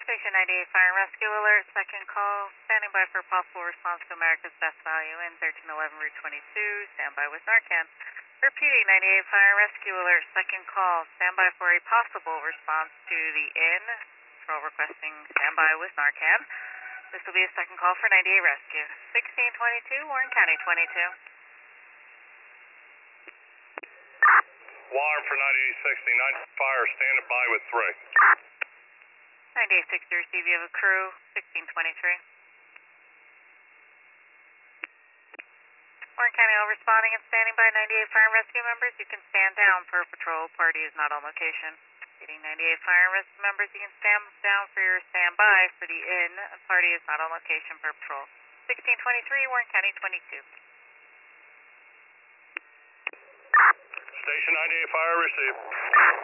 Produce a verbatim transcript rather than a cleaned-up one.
Station ninety-eight Fire and Rescue Alert, second call, standing by for possible response to America's Best Value in thirteen eleven Route twenty-two, standby with Narcan. Repeating ninety-eight Fire and Rescue Alert, second call, standby for a possible response to the inn. Patrol requesting standby with Narcan. This will be a second call for ninety-eight Rescue. sixteen twenty-two, Warren County twenty-two. Alarm for ninety-eight sixty-nine, fire standing by with three. ninety-eight sixty, receive, you have a crew, sixteen twenty-three. Warren County all responding and standing by. ninety-eight Fire and Rescue members, you can stand down per patrol, party is not on location. Getting ninety-eight Fire and Rescue members, you can stand down for your standby for the inn, party is not on location per patrol. sixteen twenty-three, Warren County twenty-two. Station ninety-eight Fire, receive.